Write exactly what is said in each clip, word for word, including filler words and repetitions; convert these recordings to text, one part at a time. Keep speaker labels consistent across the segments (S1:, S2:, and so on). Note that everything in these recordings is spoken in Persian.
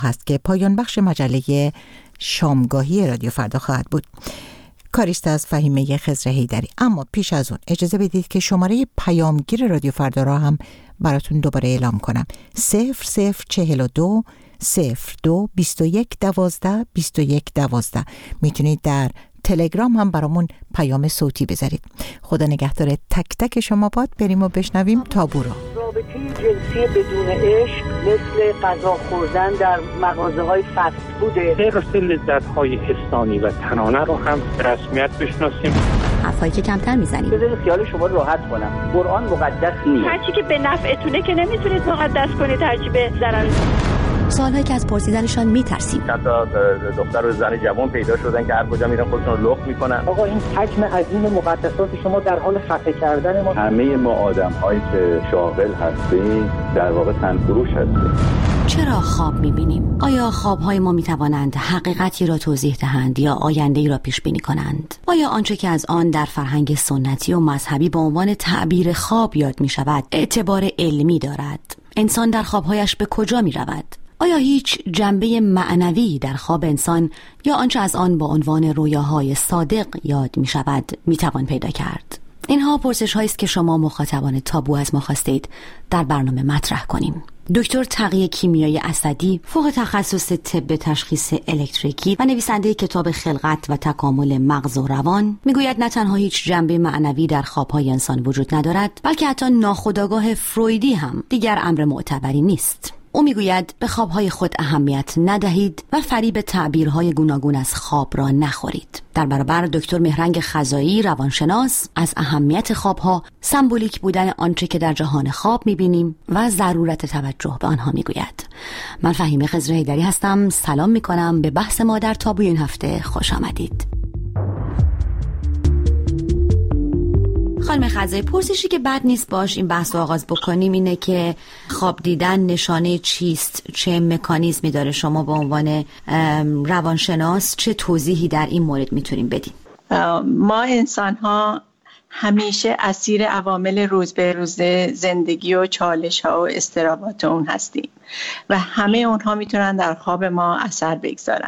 S1: هست که پایان بخش مجله شامگاهی رادیو فردا خواهد بود. کاریست از فهیمه خضر حیدری. اما پیش از اون اجازه بدید که شماره پیامگیر رادیو فردا را هم براتون دوباره اعلام کنم. صفر صفر چهل و دو صفر دو بیست و یک دوازده بیست و یک دوازده. میتونید در تلگرام هم برامون پیام صوتی بذارید. خدا نگهدار تک تک شما باد. بریم و بشنویم تابو را.
S2: رابطه جنسی بدون عشق مثل غذا خوردن در مغازه های فست فوده.
S3: حفظ لذت های انسانی و تنانه رو هم به رسمیت بشناسیم.
S4: حرفایی که کمتر میزنیم.
S2: بذارید خیال شما راحت کنم. قرآن مقدس نیست.
S5: هر چی که به نفعتونه که نمیتونید مقدس کنید، هر چی به ضرر.
S4: سوالایی که از پرسیدنشان میترسیم.
S6: چند تا دختر و زن جوان پیدا شدن که هر کجا میرن خودشون رو لخت میکنن.
S2: آقا این حجم عظیم مقدسات شما در حال خفه کردن ما.
S6: همه ما آدم‌هایی که شاغل هستیم در واقع تنفروش هستیم.
S4: چرا خواب میبینیم؟ آیا خوابهای ما میتوانند حقیقتی را توضیح دهند یا آینده‌ای را پیش بینی کنند؟ آیا آنچه که از آن در فرهنگ سنتی و مذهبی به عنوان تعبیر خواب یاد میشود اعتبار علمی دارد؟ انسان در خوابهایش به کجا میرود؟ آیا هیچ جنبه معنوی در خواب انسان یا آنچه از آن با عنوان رویاهای صادق یاد می شود می توان پیدا کرد؟ اینها پرسش هایی است که شما مخاطبان تابو از ما خواستید در برنامه مطرح کنیم. دکتر تقی کیمیایی اسدی، فوق تخصص طب تشخیص الکتریکی و نویسنده کتاب خلقت و تکامل مغز و روان، میگوید نه تنها هیچ جنبه معنوی در خوابهای انسان وجود ندارد، بلکه حتی ناخودآگاه فرویدی هم دیگر امر معتبری نیست. او میگوید به خوابهای خود اهمیت ندهید و فریب تعبیرهای گوناگون از خواب را نخورید. در برابر دکتر مهرنگ خزایی، روانشناس، از اهمیت خوابها، سمبولیک بودن آنچه که در جهان خواب میبینیم و ضرورت توجه به آنها میگوید. من فهیمه خضر حیدری هستم. سلام میکنم. به بحث ما در تابوی این هفته خوش آمدید. خانم خزایی، پرسشی که بد نیست باش این بحث رو آغاز بکنیم اینه که خواب دیدن نشانه چیست؟ چه مکانیزمی داره؟ شما به عنوان روانشناس چه توضیحی در این مورد میتونیم بدیم؟
S7: ما انسان ها همیشه اسیر عوامل روز به روز زندگی و چالش ها و اضطرابات اون هستیم و همه اونها میتونن در خواب ما اثر بگذارن.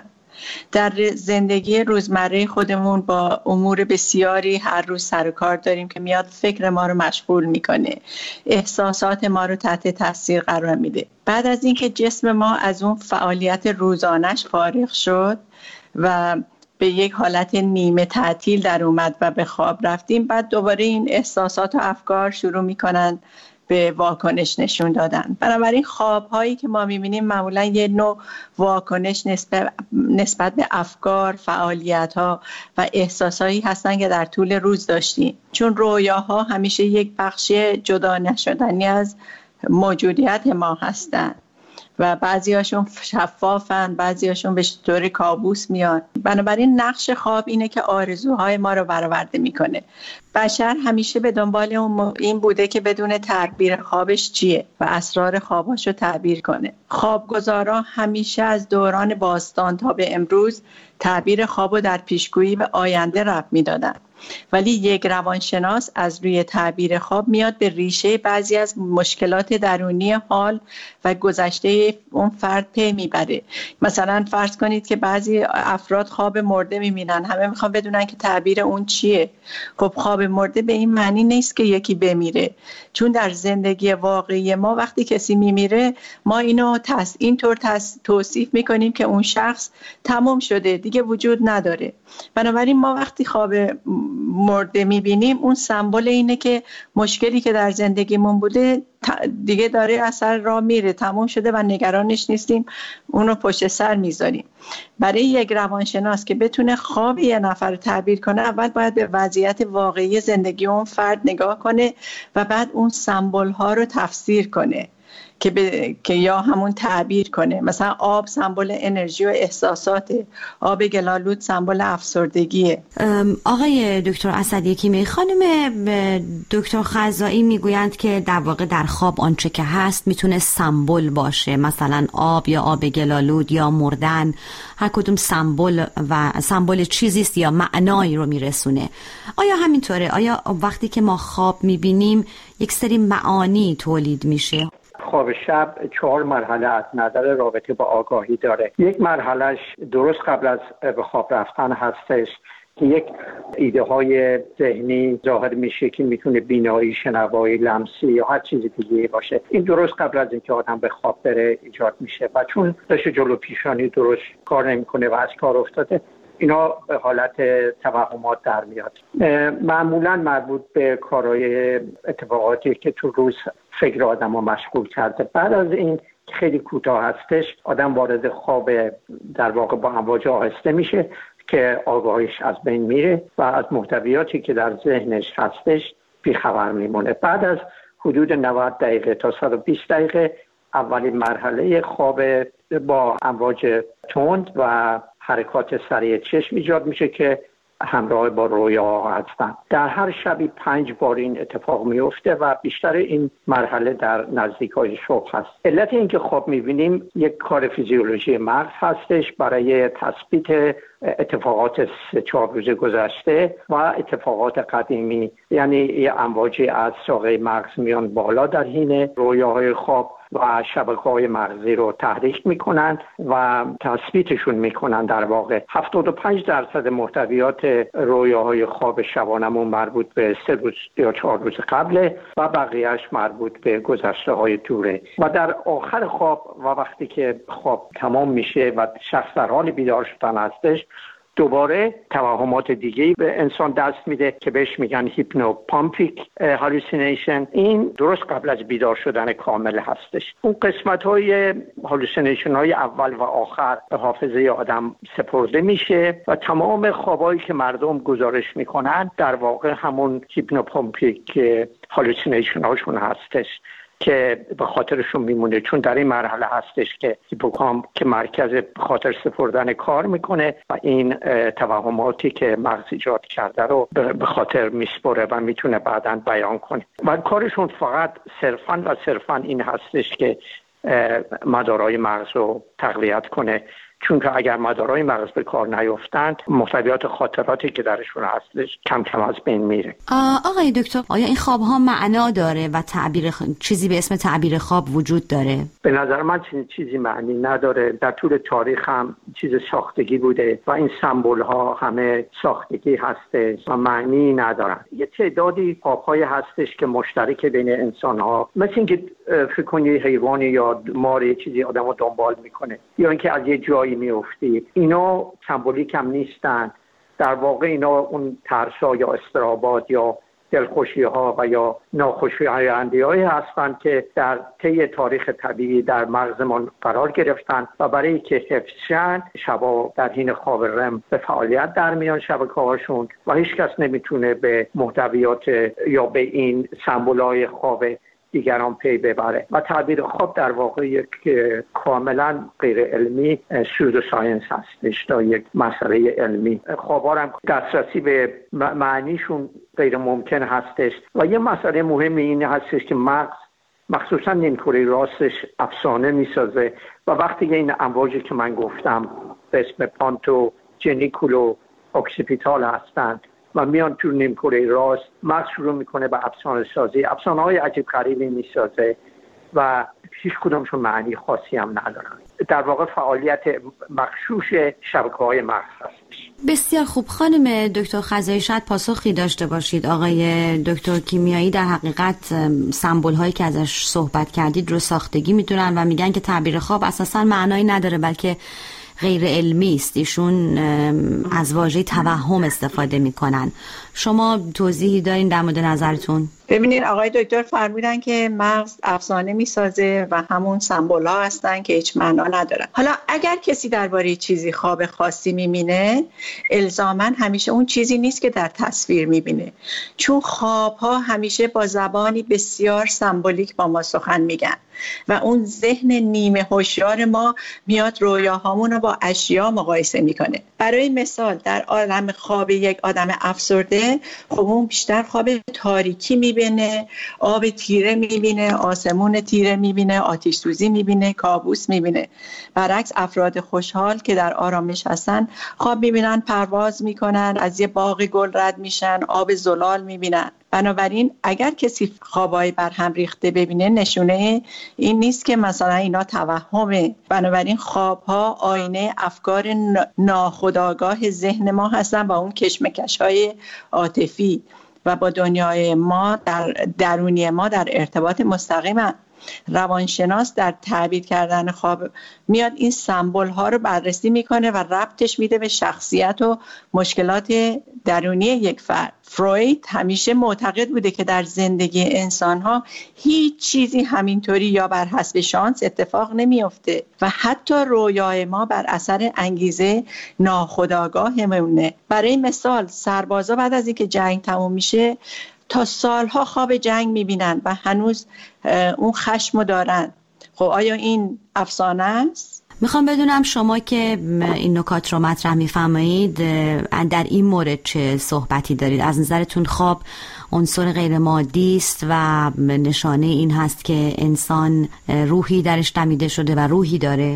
S7: در زندگی روزمره خودمون با امور بسیاری هر روز سر و کار داریم که میاد فکر ما رو مشغول میکنه، احساسات ما رو تحت تاثیر قرار میده. بعد از اینکه جسم ما از اون فعالیت روزانش فارغ شد و به یک حالت نیمه تعطیل در اومد و به خواب رفتیم، بعد دوباره این احساسات و افکار شروع میکنن به واکنش نشون دادن. بنابراین خواب هایی که ما میبینیم معمولا یه نوع واکنش نسبت, نسبت به افکار، فعالیت ها و احساس هایی هستن که در طول روز داشتیم، چون رویاها همیشه یک بخشی جدا نشدنی از موجودیت ما هستن و بعضی هاشون شفافن، بعضی هاشون به طور کابوس میان. بنابراین نقش خواب اینه که آرزوهای ما رو برآورده میکنه. بشر همیشه به دنبال این بوده که بدون تعبیر خوابش چیه و اسرار خواباشو تعبیر کنه. خوابگزاران همیشه از دوران باستان تا به امروز تعبیر خوابو در پیشگویی به آینده ربط میدادن، ولی یک روانشناس از روی تعبیر خواب میاد به ریشه بعضی از مشکلات درونی حال و گذشته اون فرد پی میبره. مثلا فرض کنید که بعضی افراد خواب مرده میبینن، همه میخوان بدونن که تعبیر اون چیه. خب خواب مرده به این معنی نیست که یکی بمیره، چون در زندگی واقعی ما وقتی کسی میمیره ما اینو تس اینطور تس توصیف میکنیم که اون شخص تمام شده، دیگه وجود نداره. بنابراین ما وقتی خواب مرده میبینیم اون سمبل اینه که مشکلی که در زندگیمون بوده دیگه داره اثر را میره، تمام شده و نگرانش نیستیم، اون رو پشت سر میذاریم. برای یک روانشناس که بتونه خواب یه نفر تعبیر کنه، اول باید به وضعیت واقعی زندگی اون فرد نگاه کنه و بعد اون سمبل ها رو تفسیر کنه که, ب... که یا همون تعبیر کنه. مثلا آب سمبل انرژی و احساسات، آب گلالود سمبل افسردگیه.
S4: آقای دکتر اسدی کیمیایی، خانم دکتر خزایی میگویند که در واقع در خواب آنچه که هست میتونه سمبل باشه، مثلا آب یا آب گلالود یا مردن، هر کدوم سمبل و سمبل چیزی است یا معنایی رو میرسونه. آیا همینطوره؟ آیا وقتی که ما خواب میبینیم یک سری معانی تولید میشه؟
S3: خواب شب چهار مرحله از نظر رابطه با آگاهی داره. یک مرحلهش درست قبل از به خواب رفتن هستش که یک ایده های ذهنی ظاهر میشه که میتونه بینایی، شنوایی، لمسی یا هر چیز دیگه باشه. این درست قبل از اینکه آدم به خواب بره ایجاد میشه و چون دست جلو پیشانی درست کار نمیکنه و از کار افتاده، اینا به حالت توهمات در میاد. معمولا مربوط به کارهای اتفاقاتی که تو روز فکر آدم رو مشغول کرده. بعد از این خیلی کوتاه هستش، آدم وارد خواب در واقع با امواج آهسته میشه که آگاهیش از بین میره و از محتویاتی که در ذهنش هستش بیخبر میمونه. بعد از حدود نود دقیقه تا صد و بیست دقیقه اولین مرحله خواب با امواج تند و حرکات سریع چشم ایجاد میشه که همراه با رویا هستن. در هر شبی پنج بار این اتفاق میفته و بیشتر این مرحله در نزدیکای صبح هست. علت این که خواب میبینیم یک کار فیزیولوژی مغز هستش برای تثبیت اتفاقات سه چهار روز گذشته و اتفاقات قدیمی، یعنی یه امواجی از ساقه مغز میان بالا در حین رویاهای خواب و شبکه‌های مغزی رو تحریک میکنن و تثبیتشون میکنن. در واقع هفتاد و پنج درصد محتویات رویاهای خواب شبانمون مربوط به سه روز یا چهار روز قبله و بقیهش مربوط به گذشته های دوره. و در آخر خواب و وقتی که خواب تمام میشه و شخص در حال بیدار شدن هستش، دوباره توهمات دیگه‌ای به انسان دست میده که بهش میگن هیپنوپامپیک هالوسینیشن. این درست قبل از بیدار شدن کامل هستش. اون قسمت‌های هالوسینیشن های اول و آخر به حافظه آدم سپرده میشه و تمام خوابایی که مردم گزارش میکنن در واقع همون هیپنوپامپیک هالوسینیشن هاشون هستش که به خاطرشون میمونه، چون در این مرحله هستش که هیپوکامپ که مرکز خاطر سپردن کار میکنه و این توهماتی که مغز ایجاد کرده رو به خاطر میسپره و میتونه بعداً بیان کنه. و کارشون فقط صرفاً و صرفاً این هستش که مدارای مغز رو تقویت کنه، چون که اگر مدارای مغز به کار نیفتند محتویات خاطراتی که درشون هستش کم کم از بین میره.
S4: آقای دکتر، آیا این خواب ها معنا داره و تعبیر خ... چیزی به اسم تعبیر خواب وجود داره؟
S3: به نظر من چیزی معنی نداره. در طول تاریخ هم چیز ساختگی بوده و این سمبل ها همه ساختگی هستش و معنی ندارن. یه تعدادی خواب های هستش که مشترک بین انسان ها، مثل اینکه فکر کنی حیوانی یا ماری چیزی آدمو دنبال میکنه یا اینکه از یه جایی میفتی، اینا سمبولیک هم نیستن. در واقع اینا اون ترسا یا استرابات یا دلخوشی ها و یا ناخوشی هایی هستند که در طی تاریخ طبیعی در مغزمان قرار گرفتن و برای که حفظشن شبا در حین خواب رم به فعالیت در میان شبکه هاشون و هیچ کس نمیتونه به محتویات یا به این سمبولای خواب دیگران پی ببره. و تعبیر خواب در واقع یک کاملا غیر علمی سودو ساینس هستش تا یک مسئله علمی. خوابا هم دسترسی به معنیشون غیر ممکن هستش و یه مسئله مهم این هستش که مغز مخصوصا نیمکره راستش افسانه میسازه و وقتی که این امواجی که من گفتم به اسم پانتو جنیکولو اکسیپیتال هستند و میان تو نیمکره راست، مغز شروع میکنه به افسانه سازی، افسانه های عجیب غریبی میسازه و هیچ کدومشون معنی خاصی هم ندارن. در واقع فعالیت مغشوش شبکه‌های مغز هستش.
S4: بسیار خوب. خانم دکتر خزایی، شاید پاسخی داشته باشید. آقای دکتر کیمیایی در حقیقت سمبل هایی که ازش صحبت کردید رو ساختگی میدونن و میگن که تعبیر خواب اساساً معنایی نداره بلکه غیر علمی است. ایشون از واژه توهم استفاده میکنن. شما توضیحی دارین در مورد نظرتون؟
S7: ببینید آقای دکتر فرمودن که مغز افسانه میسازه و همون سمبول ها هستن که هیچ معنا ندارن. حالا اگر کسی درباره چیزی خواب خاصی میبینه، الزاما همیشه اون چیزی نیست که در تصویر میبینه، چون خواب ها همیشه با زبانی بسیار سمبولیک با ما سخن میگن و اون ذهن نیمه هوشیار ما میاد رویاهامون رو با اشیا مقایسه میکنه. برای مثال در عالم خواب یک آدم افسرده، خب اون بیشتر خواب تاریکی میبینه میبینه، آب تیره میبینه، آسمون تیره میبینه، آتش سوزی میبینه، کابوس میبینه. برعکس افراد خوشحال که در آرامش هستن خواب میبینن، پرواز میکنن، از یه باغ گل رد میشن، آب زلال میبینن. بنابراین اگر کسی خوابای بر هم ریخته ببینه نشونه این نیست که مثلا اینا توهمه. بنابراین خوابها آینه افکار ناخودآگاه ذهن ما هستن با اون کشمکش‌های عاطفی و با دنیای ما در درونی ما در ارتباط مستقیم. روانشناس در تعبیر کردن خواب میاد این سمبل ها رو بررسی میکنه و ربطش میده به شخصیت و مشکلات درونی یک فرد. فروید همیشه معتقد بوده که در زندگی انسان ها هیچ چیزی همینطوری یا بر حسب شانس اتفاق نمیفته و حتی رویای ما بر اثر انگیزه ناخودآگاهمونه. برای مثال سربازا بعد از اینکه جنگ تموم میشه تا سالها خواب جنگ میبینن و هنوز اون خشمو دارن. خب آیا این افسانه است؟
S4: میخوام بدونم شما که این نکات رو مطرح میفرمایید در این مورد چه صحبتی دارید؟ از نظرتون خواب عنصر غیر مادی است و نشانه این هست که انسان روحی درش دمیده شده و روحی داره؟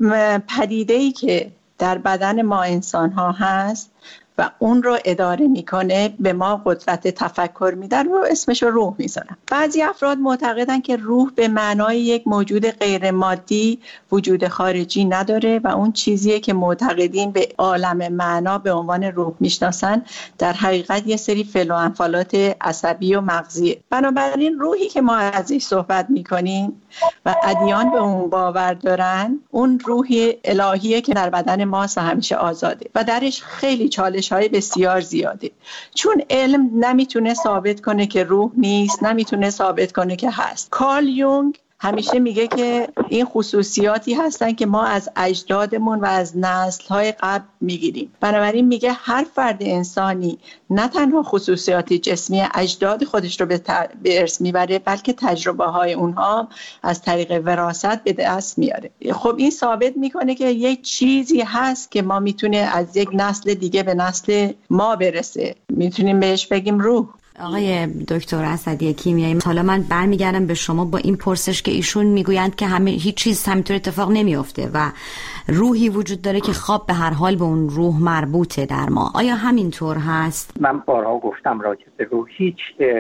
S7: پدیده‌ای که در بدن ما انسان ها هست و اون رو اداره میکنه به ما قدرت تفکر میده و اسمش رو روح میذارن. بعضی افراد معتقدن که روح به معنای یک موجود غیر مادی وجود خارجی نداره و اون چیزیه که معتقدین به عالم معنا به عنوان روح میشناسن در حقیقت یه سری فعل و انفعالات عصبی و مغزیه. بنابراین روحی که ما ازش صحبت میکنیم و ادیان به اون باور دارن اون روحی الهیه که در بدن ما همیشه آزاده و درش خیلی چالش های بسیار زیاده، چون علم نمیتونه ثابت کنه که روح نیست، نمیتونه ثابت کنه که هست. کارل یونگ همیشه میگه که این خصوصیاتی هستن که ما از اجدادمون و از نسل‌های قبل میگیریم. بنابراین میگه هر فرد انسانی نه تنها خصوصیات جسمی اجداد خودش رو به ارث میبره بلکه تجربه های اونها از طریق وراثت به دست میاره. خب این ثابت میکنه که یک چیزی هست که ما میتونه از یک نسل دیگه به نسل ما برسه، میتونیم بهش بگیم روح.
S4: آقای دکتر اسدی کیمیایی، حالا من برمیگردم به شما با این پرسش که ایشون میگویند که همه هیچ چیز همینطور اتفاق نمیفته و روحی وجود داره که خواب به هر حال به اون روح مربوطه در ما. آیا همینطور هست؟
S3: من بارها گفتم راجع به روح هیچ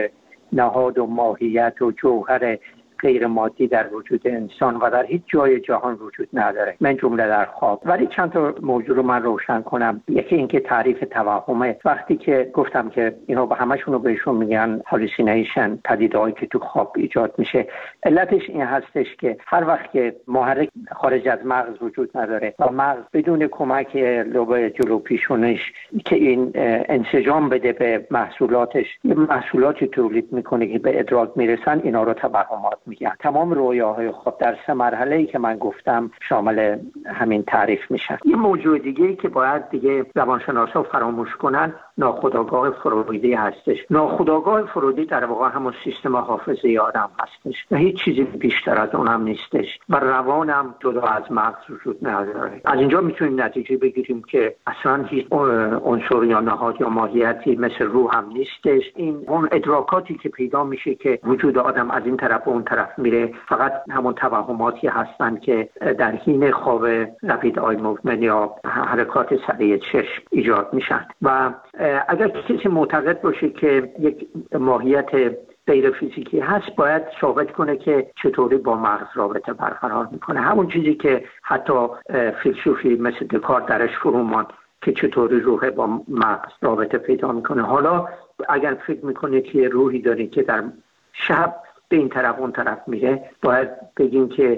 S3: نهاد و ماهیت و جوهر غیر مادی در وجود انسان و در هیچ جای جهان وجود نداره، من جمله در خواب. ولی چند تا موضوع رو من روشن کنم. یکی اینکه تعریف توهمه. وقتی که گفتم که اینا به همشون رو بهشون میگن هالوسینیشن، پدیده‌ای که تو خواب ایجاد میشه، علتش این هستش که هر وقت که محرک خارج از مغز وجود نداره و مغز بدون کمک لوب جلو پیشونش که این انسجام بده به محصولاتش، محصولاتی تولید میکنه که به ادراک میرسن، اینا رو توهمات میگن. تمام رویاهای خواب در سه مرحله‌ای که من گفتم شامل همین تعریف میشن. یه موضوع دیگه‌ای که باید دیگه روانشناسا فراموش کنن ناخودآگاه فرویدی هستش. ناخودآگاه فرویدی در واقع همون سیستم حافظه آدم هستش و هیچ چیزی بیشتر از اونم نیستش و روانم جدا از مغز وجود نداره. از اینجا میتونیم نتیجه بگیریم که اصلا هیچ عنصر یا نهاد یا ماهیتی مثل روح هم نیستش. این اون ادراکاتی که پیدا میشه که وجود آدم از این طرف و اون طرف میره فقط همون توهماتی هستن که در حین خواب رپید آی موومنت یا حرکات سریع چشم ایجاد میشن. و اگر کسی معتقد باشه که یک ماهیت غیر فیزیکی هست باید ثابت کنه که چطوری با مغز رابطه برقرار میکنه. همون چیزی که حتی فیلسوفی مثل دکارت درش فرو ماند که چطوری روح با مغز رابطه پیدا میکنه. حالا اگر فکر میکنه که روحی داره که در شب به این طرف اون طرف میره، باید بگیم که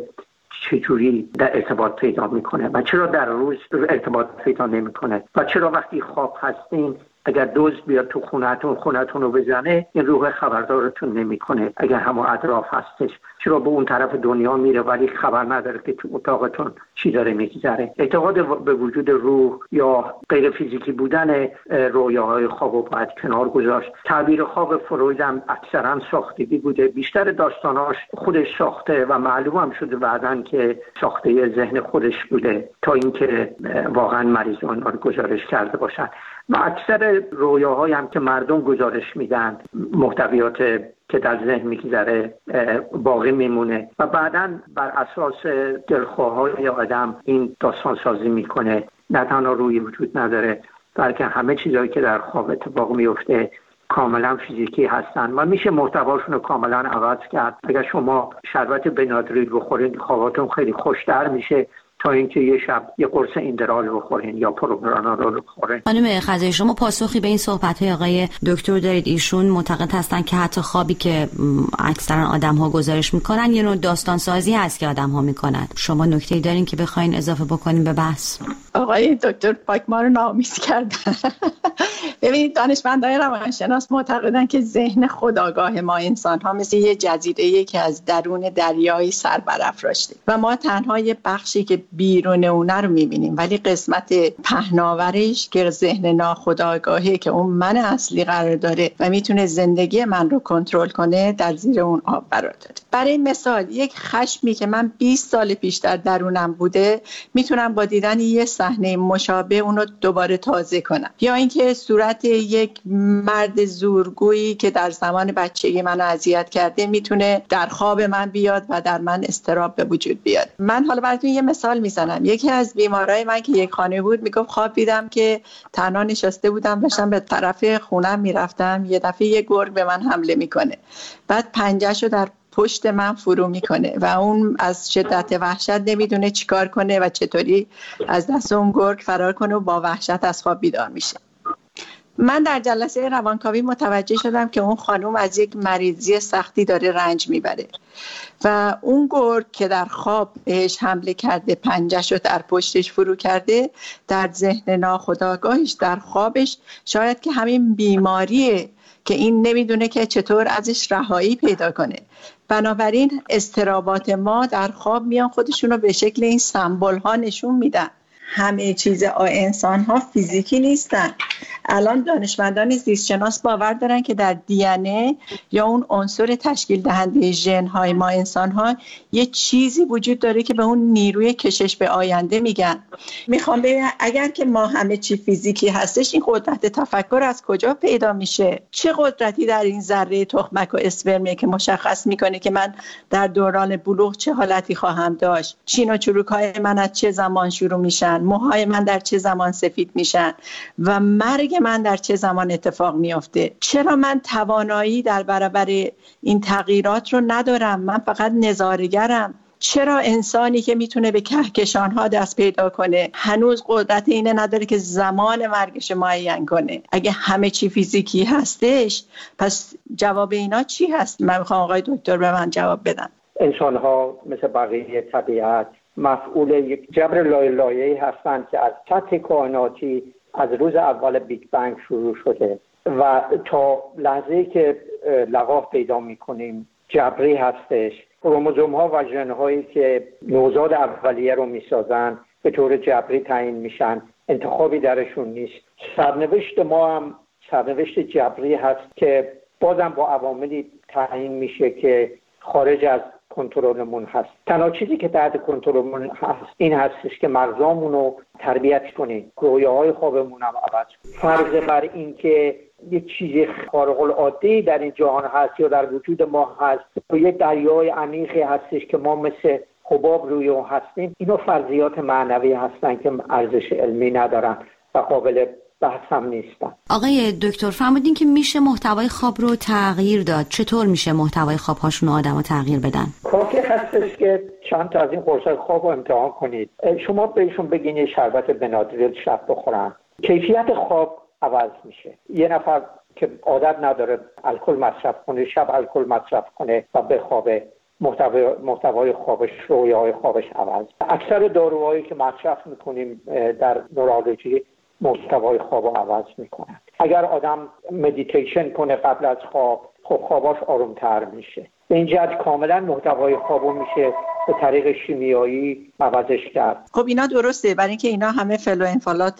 S3: چجوری در ارتباط پیدا میکنه و چرا در روز ارتباط پیدا نمیکنه و چرا وقتی خواب هستین اگر دزد بیاد تو خونه‌تون خونه‌تون رو بزنه این روح خبردارتون نمیکنه. اگر همون اطراف هستش چرا به اون طرف دنیا میره ولی خبر نداره که تو اتاقتون چی داره میگذره. اعتقاد به وجود روح یا غیر فیزیکی بودن رویاهای خواب رو باید کنار گذاشت. تعبیر خواب فروید هم اکثرا ساختگی بوده، بیشتر داستاناش خودش ساخته و معلوم هم شده بعدن که ساخته ذهن خودش بوده تا اینکه واقعا مریضان رو گزارش کرده باشن. و اکثر رویاهایی هم که مردم گزارش میدن محتویات که در ذهن میگذره باقی میمونه و بعداً بر اساس دلخواه‌های آدم این داستان سازی میکنه. نه تنها روی وجود نداره بلکه همه چیزایی که در خواب اتفاق میفته کاملا فیزیکی هستن و میشه محتواشون رو کاملا عوض کرد. اگر شما شربت بنادریل بخورین خواباتون خیلی خوشتر میشه تا اینکه یه شب یه قرص ایندرال بخورین یا پروپرانول بخورین.
S4: خانم خزایی، شما پاسخی به این صحبت‌های آقای دکتر دارید؟ ایشون معتقد هستن که حتی خوابی که اکثرا آدم‌ها گزارش میکنن یه نوع داستان سازی هست که آدم‌ها میکنن. شما نکته‌ای دارین که بخواین اضافه بکنین به بحث؟
S7: آقای دکتر پاک ما رو ناامید کردن. ببینید دانشمندان روانشناس معتقدن که ذهن خودآگاه ما انسان‌ها مثل یه جزیره‌ای که از درون دریایی سر برافراشته و ما تنها یه بخشی که بیرون اون رو می‌بینیم، ولی قسمت پهناورش که ذهن ناخودآگاهی که اون من اصلی قرار داره و میتونه زندگی من رو کنترل کنه در زیر اون آب قرار داره. برای مثال یک خشمی که من بیست سال پیش در درونم بوده میتونم با دیدن یه صحنه مشابه اونو دوباره تازه کنم، یا اینکه صورت یک مرد زورگویی که در زمان بچگی منو اذیت کرده میتونه در خواب من بیاد و در من اضطراب به وجود بیاد. من حالا براتون یه مثال میزنم. یکی از بیمارای من که یک خانه بود میگفت خواب دیدم که تنها نشسته بودم داشتم به طرف خونم میرفتم، یه دفعه یه گرگ به من حمله میکنه، بعد پنجه‌شو در پشت من فرو میکنه و اون از شدت وحشت نمیدونه چیکار کنه و چطوری از دست اون گرگ فرار کنه و با وحشت از خواب بیدار میشه. من در جلسه روانکاوی متوجه شدم که اون خانم از یک مریضی سختی داره رنج میبره و اون گرگ که در خواب بهش حمله کرده، پنجه‌شو در پشتش فرو کرده، در ذهن ناخودآگاهش در خوابش شاید که همین بیماریه که این نمیدونه که چطور ازش رهایی پیدا کنه. بنابراین اضطرابات ما در خواب میان خودشون رو به شکل این سمبل ها نشون میدن. همه چیز انسان ها فیزیکی نیستن. الان دانشمندان زیست شناس باور دارن که در دی ان ای یا اون عنصر تشکیل دهنده ژن های ما انسان ها یه چیزی وجود داره که به اون نیروی کشش به آینده میگن. میخوام ببینم اگر که ما همه چی فیزیکی هستش، این قدرت تفکر از کجا پیدا میشه؟ چه قدرتی در این ذره تخمک و اسپرمیه که مشخص میکنه که من در دوران بلوغ چه حالتی خواهم داشت؟ چین و چروک های من از چه زمان شروع میشن؟ موهای من در چه زمان سفید میشن و مرگ من در چه زمان اتفاق میفته؟ چرا من توانایی در برابر این تغییرات رو ندارم؟ من فقط نظاره‌گرم. چرا انسانی که میتونه به کهکشان‌ها دست پیدا کنه هنوز قدرت اینه نداره که زمان مرگش معین کنه؟ اگه همه چی فیزیکی هستش، پس جواب اینا چی هست؟ من میخوام آقای دکتر به من جواب بدن.
S3: انسان‌ها مثل بقیه طبیعت مسئول یک جبر لایه‌لایه‌ای هستند که از سطح کائناتی از روز اول بیگ بنگ شروع شده و تا لحظه‌ای که لقاح پیدا می‌کنیم جبری هستش. کروموزوم‌ها و ژن‌هایی که نوزاد اولیه رو می‌سازن به طور جبری تعیین میشن، انتخابی درشون نیست. سرنوشت ما هم سرنوشت جبری هست که بازم با عواملی تعیین میشه که خارج از کنترلمون هست. تنها چیزی که تحت کنترلمون هست این هستش که مغزامون رو تربیت کنیم، رویاهای خوابمون هم عوض کنیم. فرض بر این که یک چیز خارق العاده در این جهان هست یا در وجود ما هست و یک دریای عمیقی هستش که ما مثل حباب روی اون هستیم، اینا فرضیات معنوی هستن که ارزش علمی ندارن و قابل بحث هم نیستن.
S4: آقای دکتر فرمودین که میشه محتوای خواب رو تغییر داد. چطور میشه محتوای خواب هاشون آدمو تغییر بدن؟
S3: کافی هستش که چند تا از این قرصای خواب رو امتحان کنید. شما بهشون بگین یه شربت بنادریل شب بخورن، کیفیت خواب عوض میشه. یه نفر که عادت نداره الکل مصرف کنه، شب الکل مصرف کنه و بخوابه، محتوای محتوای خوابش، رویاهای خوابش عوض. اکثر داروهایی که مصرف میکنیم در نورولوژی محتوای خوابو عوض میکنن. اگر آدم مدیتیشن کنه قبل از خواب، خب خواباش آرومتر میشه. به این جهت کاملا محتوای خوابو میشه به طریق شیمیایی عوضش کرد.
S7: خب اینا درسته، برای اینکه اینا همه فعل و انفعالات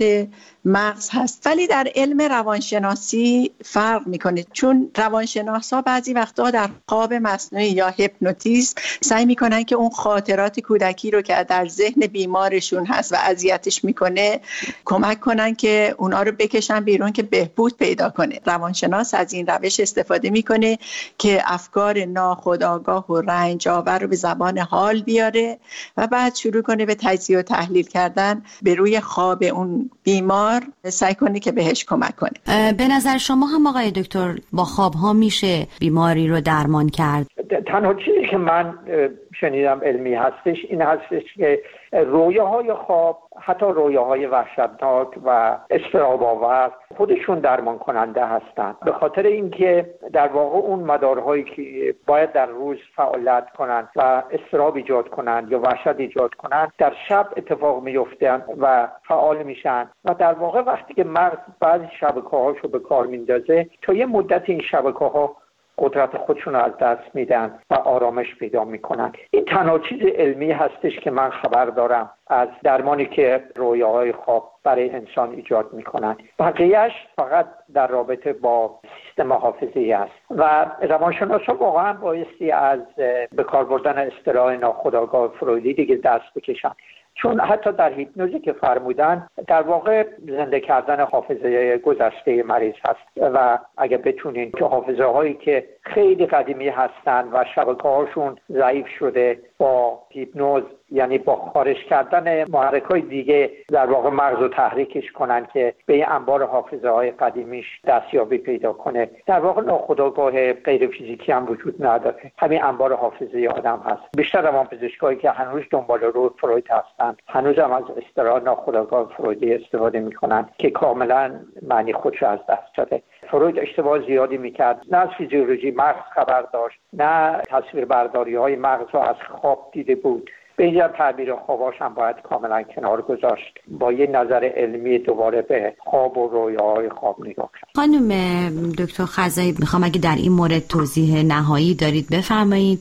S7: مغز هست، ولی در علم روانشناسی فرق میکنه، چون روانشناسا بعضی وقتا در خواب مصنوعی یا هیپنوتیزم سعی میکنن که اون خاطرات کودکی رو که در ذهن بیمارشون هست و اذیتش میکنه کمک کنن که اونا رو بکشن بیرون که بهبود پیدا کنه. روانشناس از این روش استفاده میکنه که افکار ناخودآگاه و رنج آور رو به زبان حال بیاره و بعد شروع کنه به تجزیه و تحلیل کردن به روی خواب اون بیمار، سعی کنه که بهش کمک کنه.
S4: به نظر شما هم آقای دکتر با خواب ها میشه بیماری رو درمان کرد؟
S3: تنها چیزی که من شنیدم علمی هستش این هستش که رویاهای خواب، حتی رویاهای وحشتناک و اضطراب آور، خودشون درمان کننده هستند، به خاطر اینکه در واقع اون مدارهایی که باید در روز فعالیت کنند و اضطراب ایجاد کنند یا وحشت ایجاد کنند در شب اتفاق میفتن و فعال میشن و در واقع وقتی که مغز بعضی شبکه‌هاشو به کار میندازه تا یه مدت این شبکه‌ها قدرت خودشون رو از دست میدن و آرامش پیدا میکنن. این تنها چیز علمی هستش که من خبر دارم از درمانی که رویاهای خواب برای انسان ایجاد میکنن. بقیهش فقط در رابطه با سیستم حافظه‌ای است و روانشناسا واقعا بایستی از به کار بردن اصطلاح ناخودآگاه فرویدی دیگه دست بکشن، چون حتی در هیپنوزی که فرمودن در واقع زنده کردن حافظه گذشته مریض هست و اگه بتونین که حافظه هایی که خیلی قدیمی هستن و شبکه هاشون ضعیف شده با هیپنوز، یعنی با خارج کردن محرک های دیگه در واقع مغز رو تحریکش کنن که به این انبار حافظه های قدیمیش دستیابی پیدا کنه. در واقع ناخودآگاه غیر فیزیکی هم وجود نداره، همین انبار حافظه آدم هست. بیشتر روانپزشکایی که هنوز دنبال رو فروید هستن هنوز هم از اصطلاح ناخودآگاه فرویدی استفاده میکنن که کاملا معنی خودش از دست داده. فروید اشتباه زیادی میکرد، نه از فیزیولوژی مغز خبر داشت، نه تصویر برداری های مغز رو از خواب دیده بود. به اینجا تعبیر خواباش هم باید کاملا کنار گذاشت، با یه نظر علمی دوباره به خواب و رویاهای خواب نگاه کرد.
S4: خانم دکتر خزایی، میخوام اگه در این مورد توضیح نهایی دارید بفرمایید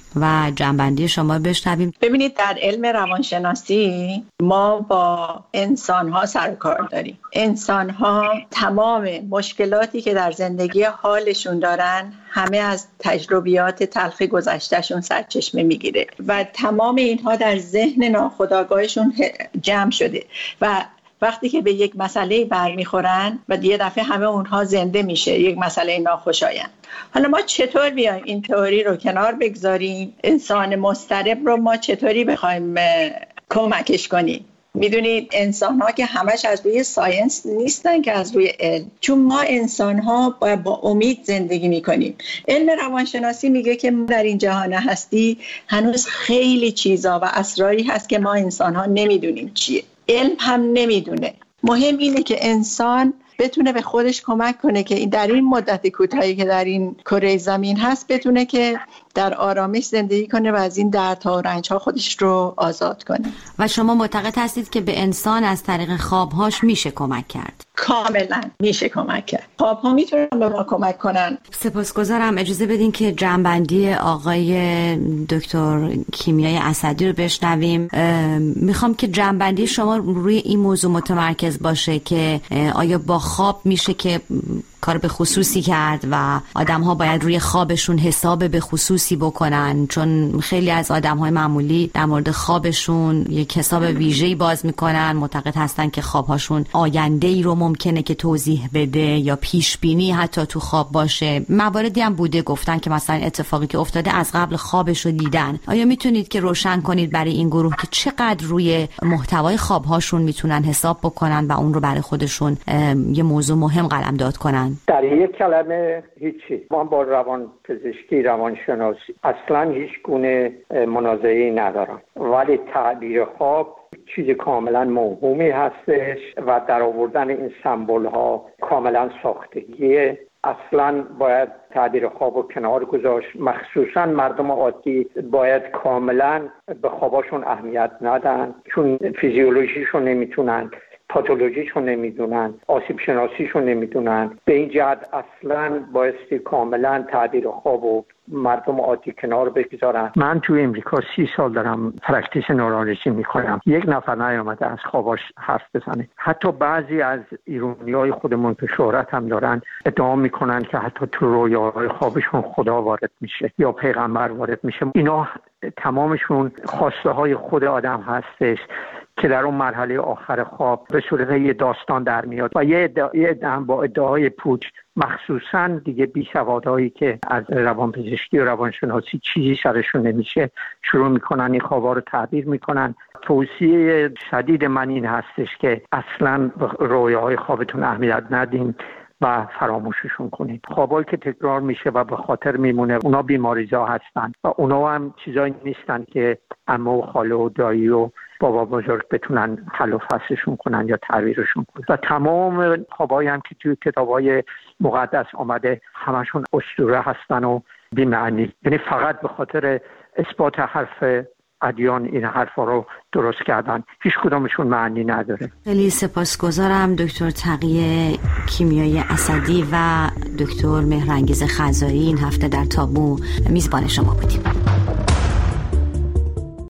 S4: و جنبندی شما بشنویم.
S7: ببینید، در علم روانشناسی ما با انسان‌ها سر و کار داریم. انسان‌ها تمام مشکلاتی که در زندگی حالشون دارن همه از تجربیات تلخ گذشتهشون سرچشمه میگیره و تمام اینها در ذهن ناخودآگاهشون جمع شده و وقتی که به یک مسئله برمیخورن و یه دفعه همه اونها زنده میشه، یک مسئله ناخوشایند. حالا ما چطور بیایم این تئوری رو کنار بگذاریم؟ انسان مضطرب رو ما چطوری بخوایم کمکش کنیم؟ میدونید انسان ها که همش از روی ساینس نیستن که از روی علم، چون ما انسان ها با, با امید زندگی میکنیم. علم روانشناسی میگه که در این جهان هستی هنوز خیلی چیزا و اسراری هست که ما انسان ها نمیدونیم چیه، علم هم نمیدونه. مهم اینه که انسان بتونه به خودش کمک کنه که در این مدت کوتاهی که در این کره زمین هست بتونه که در آرامش زندگی کنه و از این دردها و رنجها خودش رو آزاد کنه.
S4: و شما معتقد هستید که به انسان از طریق خوابهاش میشه کمک کرد؟
S7: کاملا میشه کمک کرد. خوابها میتونن به ما کمک کنن.
S4: سپاسگزارم. اجازه بدین که جنبندی آقای دکتر کیمیای اسدی رو بشنویم. میخوام که جنبندی شما روی این موضوع متمرکز باشه که آیا با خواب میشه که کار به خصوصی کرد و آدم ها باید روی خوابشون حساب به خصوصی بکنن، چون خیلی از آدم های معمولی در مورد خوابشون یک حساب ویژه‌ای باز میکنن، معتقد هستن که خوابهاشون آینده‌ای رو ممکنه که توضیح بده یا پیش بینی حتی تو خواب باشه. مواردی هم بوده گفتن که مثلا اتفاقی که افتاده از قبل خوابش رو دیدن. آیا میتونید که روشن کنید برای این گروه که چقدر روی محتوای خوابهاشون میتونن حساب بکنن و اون رو برای خودشون یه موضوع مهم قلمداد کنن؟
S3: در یک کلمه هیچی. من با روان پزشکی، روانشناسی اصلا هیچ گونه منازعه‌ای ندارم، ولی تعبیر خواب چیز کاملا موهومی هستش و در آوردن این سمبل ها کاملا ساختگیه. اصلا باید تعبیر خواب رو کنار گذاشت. مخصوصا مردم عادی باید کاملا به خواباشون اهمیت ندن، چون فیزیولوژیشون نمیتونن پاتولوژیشون نمیدونن، آسیب شناسیشون نمیدونن. به این جهت اصلا بایستی کاملا تعبیر خواب و مردم عادی کنار بگذارن. من توی امریکا سی سال دارم پرکتیس نورولوژی میکنم، یک نفر نیامده از خواباش حرف بزنه. حتی بعضی از ایرانیای خودمون که شهرت هم دارن ادعا میکنن که حتی تو رویاهای خوابشون خدا وارد میشه یا پیغمبر وارد میشه. اینا تمامشون خواسته های خود آدم هستش که در اون مرحله آخر خواب به صورت یه داستان در میاد و یه ادعا با ادعای پوچ، مخصوصا دیگه بیسوادهایی که از روانپزشکی و روانشناسی چیزی سرشون نمیشه شروع میکنن این خوابا رو تعبیر میکنن. توصیه شدید من این هستش که اصلا رویاهای خوابتون اهمیت ندین و فراموششون کنید. خوابایی که تکرار میشه و به خاطر میمونه اونا بیماریزا هستن و اونا هم چیزایی نیستن که عمه و خاله و دایی و بابا بزرگ بتونن حل و فصلشون کنن یا تعبیرشون کنن. و تمام خوابایی هم که توی کتابای مقدس آمده همشون اسطوره هستن و بی‌معنی، یعنی فقط به خاطر اثبات حرف ادیان این حرفا رو درست کردن، هیچ کدامشون معنی نداره.
S4: خیلی سپاسگزارم دکتر تقی کیمیایی اسدی و دکتر مهرانگیز خزایی این هفته در تابو میزبان شما بودیم.